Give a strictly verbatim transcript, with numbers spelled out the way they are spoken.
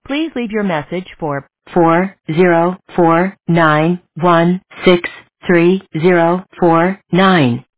Please leave your message for four zero four nine one six three zero four nine.